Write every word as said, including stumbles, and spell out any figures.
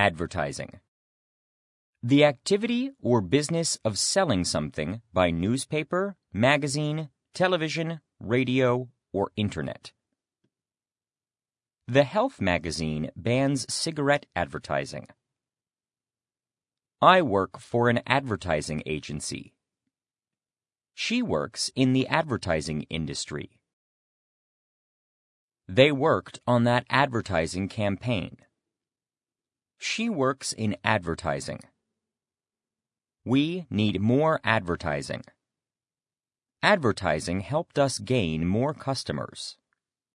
Advertising. The activity or business of selling something by newspaper, magazine, television, radio, or internet. The health magazine bans cigarette advertising. I work for an advertising agency. She works in the advertising industry. They worked on that advertising campaign. She works in advertising. We need more advertising. Advertising helped us gain more customers.